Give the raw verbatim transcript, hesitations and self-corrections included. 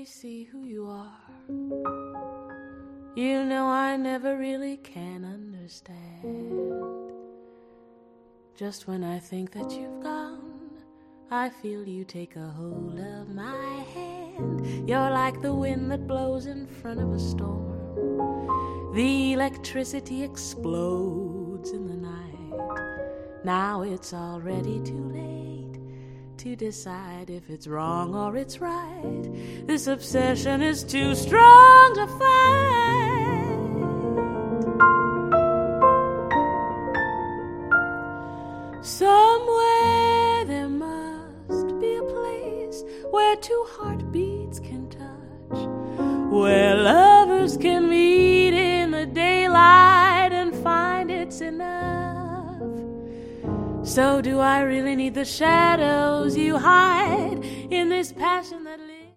see who you are. You know I never really can understand. Just when I think that you've gone, I feel you take a hold of my hand. You're like the wind that blows in front of a storm. The electricity explodes in the night. Now it's already too late to decide if it's wrong or it's right. This obsession is too strong to fight. Somewhere there must be a place where two heartbeats can touch, where lovers can meet in the daylight and find it's enough. So do I really need the shadows you hide in this passion that